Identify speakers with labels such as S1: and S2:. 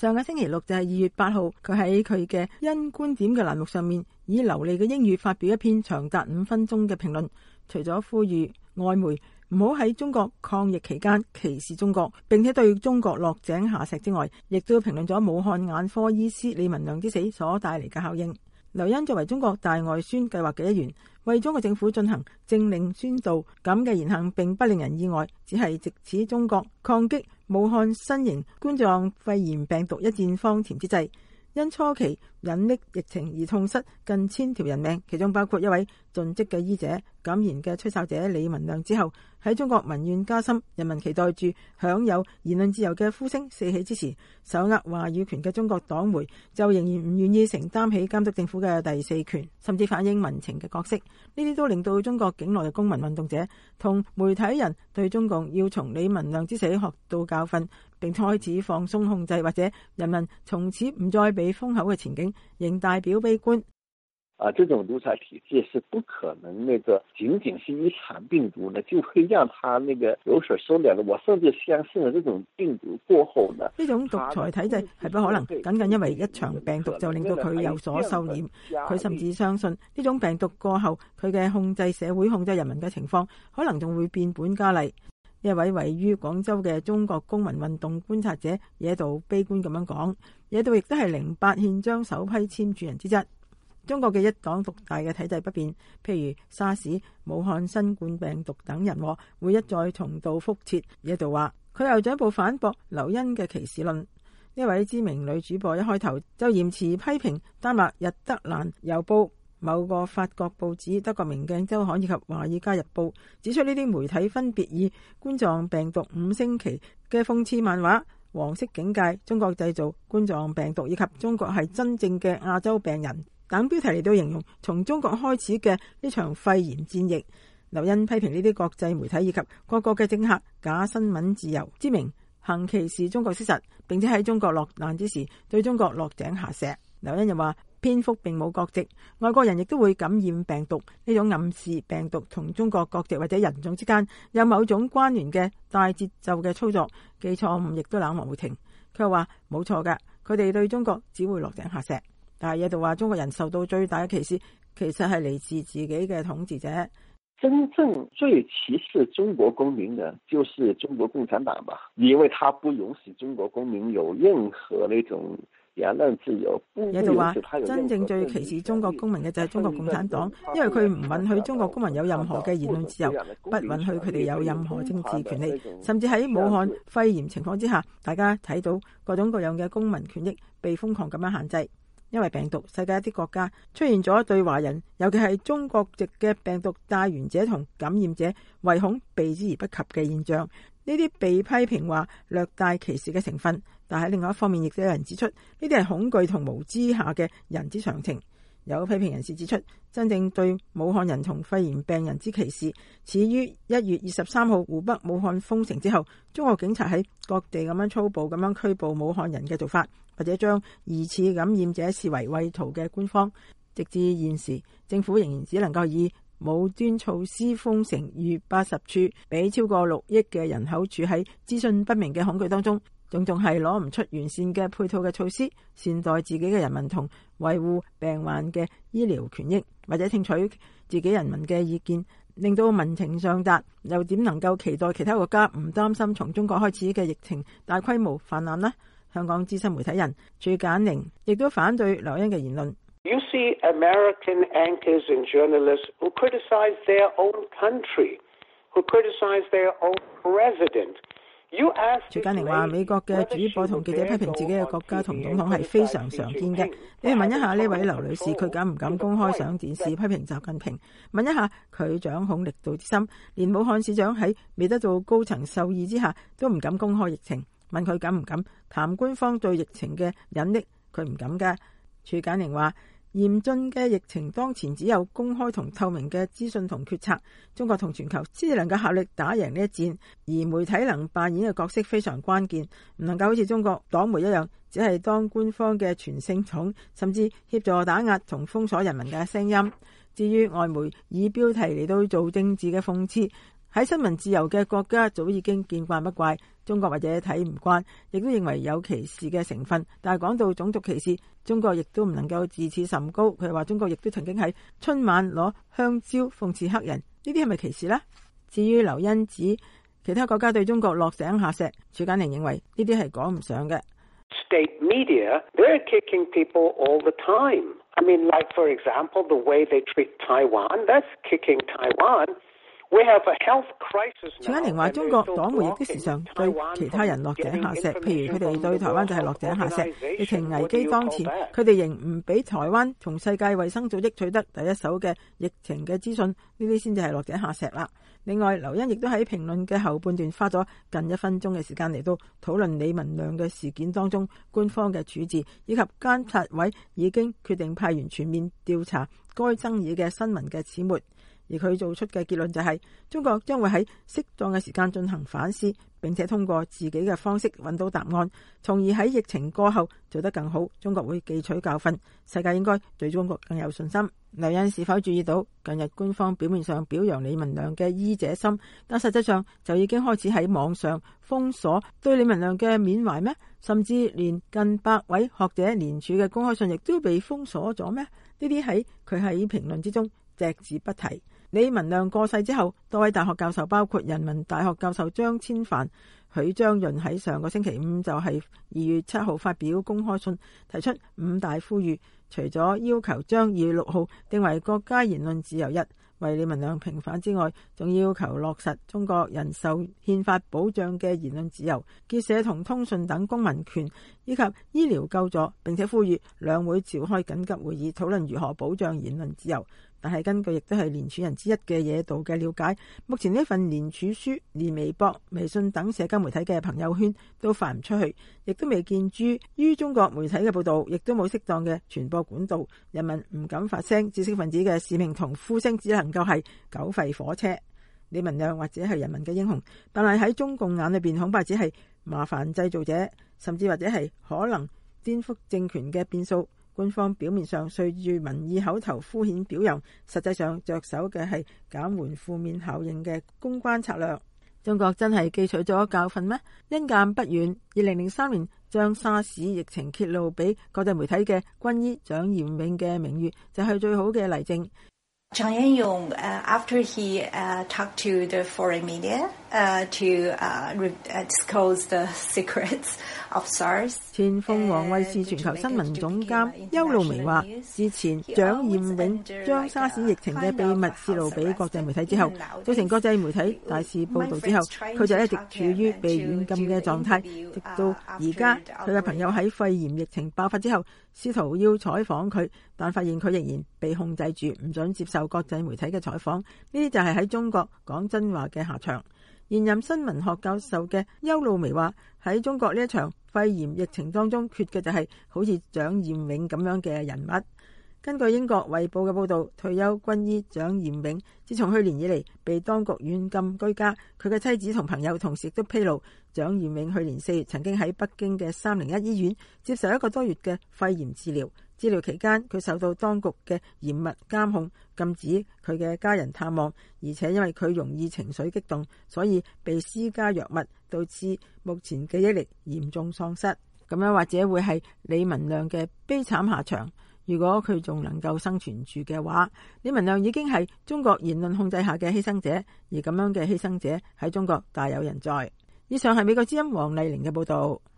S1: 上個星期六就係2月8號，佢喺佢嘅因觀點嘅欄目上面，以流利嘅英語發表一篇長達5分鐘嘅評論，除咗呼籲外媒唔好喺中國抗疫期間歧視中國，並且對中國落井下石之外，亦都評論咗武漢眼科醫師李文亮之死所帶嚟嘅效應。劉茵作為中國大外宣計劃嘅一員，為中國政府進行政令宣導，咁嘅言行並不令人意外，只係藉此中國抗擊武漢新型冠狀肺炎病毒一戰方前之際，因初期隱匿疫情而痛失近1000條人命，其中包括一位盡職嘅醫者、敢言嘅吹哨者李文亮之後，喺中國民怨加深、人民期待住享有言論自由嘅呼聲四起之時，手握話語權嘅中國黨媒就仍然唔願意承擔起監督政府嘅第四權，甚至反映民情嘅角色。呢啲都令到中國境內嘅公民運動者同媒體人對中共要從李文亮之死學到教訓，並開始放鬆控制，或者人民從此唔再被封口嘅前景，仍大表悲觀。
S2: 這種獨裁體制是不可能僅僅是一場病毒呢，就會讓它有所收斂的。我甚至相信呢，這種病毒過後呢，
S1: 呢種獨裁體制係不可能僅僅因為一場病毒就令到佢有所收斂。佢甚至相信呢種病毒過後，佢嘅控制社會、控制人民嘅情況可能仲會變本加厲。一位位於廣州嘅中國公民運動觀察者野道悲觀咁樣講，野道亦都係08憲章首批簽署人之一。中國嘅一黨獨大嘅體制不變，譬如沙士、武漢新冠病毒等人禍會一再重蹈覆轍。野道話佢又進一步反駁劉茵嘅歧視論。呢位知名女主播一開頭就嚴詞批評丹麥日德蘭郵報、某個法國報紙、德國明鏡週刊以及華爾街日報，指出呢啲媒體分別以冠狀病毒5星期嘅諷刺漫畫、黃色警戒、中國製造冠狀病毒以及中國係真正嘅亞洲病人等標題嚟到形容從中國開始嘅呢場肺炎戰役。劉茵批評呢啲國際媒體以及各國嘅政客假新聞自由之名行歧視中國事實，並且喺中國落難之時對中國落井下石。劉茵又話蝙蝠並冇國籍，外國人亦都會感染病毒，呢種暗示病毒同中國國籍或者人種之間有某種關聯嘅大節奏嘅操作，既錯誤亦都冷漠無情。佢又話冇錯㗎，佢哋對中國只會落井下石。但係野度話中國人受到最大嘅歧視，其實係嚟自自己嘅統治者。
S2: 真正最歧視中國公民的，就是中國共產黨吧，因為他不容許中國公民有任何那種言論自由。
S1: 野度話真正最歧視中國公民嘅就係中國共產黨，因為佢唔允許中國公民有任何嘅言論自由，不允許佢哋有任何政治權利，甚至喺武漢肺炎情況之下，大家睇到各種各樣嘅公民權益被瘋狂咁樣限制。因為病毒，世界一啲國家出現咗對華人，尤其係中國籍嘅病毒帶源者同感染者唯恐避之而不及嘅現象。呢啲被批評話略帶歧視嘅成分，但喺另外一方面亦都有人指出，呢啲係恐懼同無知下嘅人之常情。有批評人士指出，真正對武漢人同肺炎病人之歧視，始於1月23號湖北武漢封城之後，中國警察喺各地咁樣粗暴咁樣拘捕武漢人嘅做法，或者將疑似感染者視為畏途嘅官方。直至現時，政府仍然只能夠以武端措施封城逾80處，俾超過6億嘅人口處喺資訊不明嘅恐懼當中，種係攞唔出完善嘅配套嘅措施，善待自己嘅人民同維護病患嘅醫療權益，或者聽取自己人民嘅意見，令到民情上達，又點能夠期待其他國家唔擔心從中國開始嘅疫情大規模泛濫呢？香港資深媒體人朱簡寧亦都反對劉茵嘅言論。
S3: You see American anchors and journalists who criticize their own country, who criticize their own president.
S1: 朱簡寧話：美國嘅主播同記者批評自己嘅國家同總統係非常常見嘅。你去問一下呢位劉女士，佢敢唔敢公開上電視批評習近平？問一下佢掌控力度之深，連武漢市長喺未得到高層授意之下都唔敢公開疫情。問佢敢唔敢談官方對疫情嘅隱匿，佢唔敢㗎。朱簡寧話：嚴峻嘅疫情當前，只有公開同透明嘅資訊同決策，中國同全球先至能夠合力打贏呢一戰。而媒體能扮演嘅角色非常關鍵，唔能夠好似中國黨媒一樣，只係當官方嘅傳聲筒，甚至協助打壓同封鎖人民嘅聲音。至於外媒以標題嚟到做政治嘅諷刺， 喺新聞自由嘅國家早已經見慣不怪，中國或者睇唔慣，亦都認為有歧視嘅成分。但係講到種族歧視，中國亦都唔能夠自視甚高。佢話中國亦都曾經喺春晚攞香蕉諷刺黑人，呢啲係咪歧視呢？至於劉欣指其他國家對中國落井下石，褚簡寧認為呢啲係講唔上嘅。
S3: State media, they're kicking people all the time. I mean, like, for example, the way they treat Taiwan, that's kicking Taiwan. We have a health crisis now.
S1: 褚簡寧話中國黨媒亦都時常對其他人落井下石，譬如佢哋對台灣就係落井下石。疫情危機當前，佢哋仍唔俾台灣從世界衛生組織取得第一手嘅疫情嘅資訊，呢啲先至係落井下石啦。另外，劉欣亦都喺評論嘅後半段花咗近1分鐘嘅時間嚟到討論李文亮嘅事件當中官方嘅處置，以及監察委已經決定派員全面調查該爭議嘅新聞嘅始末。而佢做出嘅結論就係，中國將會喺適當嘅時間進行反思，並且通過自己嘅方式揾到答案，從而喺疫情過後做得更好。中國會記取教訓，世界應該對中國更有信心。劉欣是否注意到近日官方表面上表揚李文亮嘅醫者心，但實際上就已經開始喺網上封鎖對李文亮嘅緬懷咩？甚至連近100位學者聯署嘅公開信亦都被封鎖咗咩？呢啲喺佢喺評論之中隻字不提。李文亮過世之後，多位大學教授包括人民大學教授張千帆、許章潤喺上個星期五就係2月7號發表公開信，提出5大呼籲，除咗要求將2月6號定為國家言論自由日，為李文亮平反之外，仲要求落實中國人受憲法保障嘅言論自由、結社同通訊等公民權，以及醫療救助，並且呼籲兩會召開緊急會議討論如何保障言論自由。但係根據亦都係聯署人之一嘅野道嘅了解，目前呢份聯署書連微博、微信等社交媒體嘅朋友圈都發唔出去，亦都未見諸於中國媒體嘅報道，亦都冇適當嘅傳播管道，人民唔敢發聲，知識分子嘅使命同呼聲只能夠係狗吠火車。李文亮或者係人民嘅英雄，但係喺中共眼裏邊恐怕只係麻煩製造者，甚至或者係可能顛覆政權嘅變數。官方表面上隨住民意口頭敷衍表揚，實際上着手嘅係減緩負面效應嘅公關策略。中國真係記取咗教訓咩？因鑑不遠，2003年將沙士疫情揭露俾國際媒體嘅軍醫蔣彥永嘅名譽就係最好嘅例證。
S4: 蔣彥勇after he talked to the foreign media to disclose the secrets of SARS。前鳳凰衛視全球新聞總監
S1: 邱露薇話，之前蔣彥永將沙士疫情嘅秘密泄露俾國際媒體之後，造成國際媒體大肆報道之後，佢就一直處於被軟禁嘅狀態，直到而家。佢嘅朋友喺肺炎疫情爆發之後，試圖要採訪佢，但發現佢仍然被控制住，唔准接受國際媒體嘅採訪。呢啲就係喺中國講真話嘅下場。現任新聞學教授嘅邱露薇話，喺中國呢一場肺炎疫情當中，缺嘅就係好似蔣彥永咁樣嘅人物。根據英國《衛報》嘅報道，退休軍醫蔣彥永自從去年以嚟被當局軟禁居家，佢嘅妻子同朋友同時亦都披露，蔣彥永去年4月曾經喺北京嘅301醫院接受1個多月嘅肺炎治療。治療期間，佢受到當局嘅嚴密監控，禁止佢嘅家人探望，而且因為佢容易情緒激動，所以被施加藥物，導致目前記憶力嚴重喪失。咁樣或者會係李文亮嘅悲慘下場。如果佢仲能夠生存住嘅話，李文亮已經係中國言論控制下嘅犧牲者，而咁樣嘅犧牲者喺中國大有人在。以上係美國之音黃麗玲嘅報道。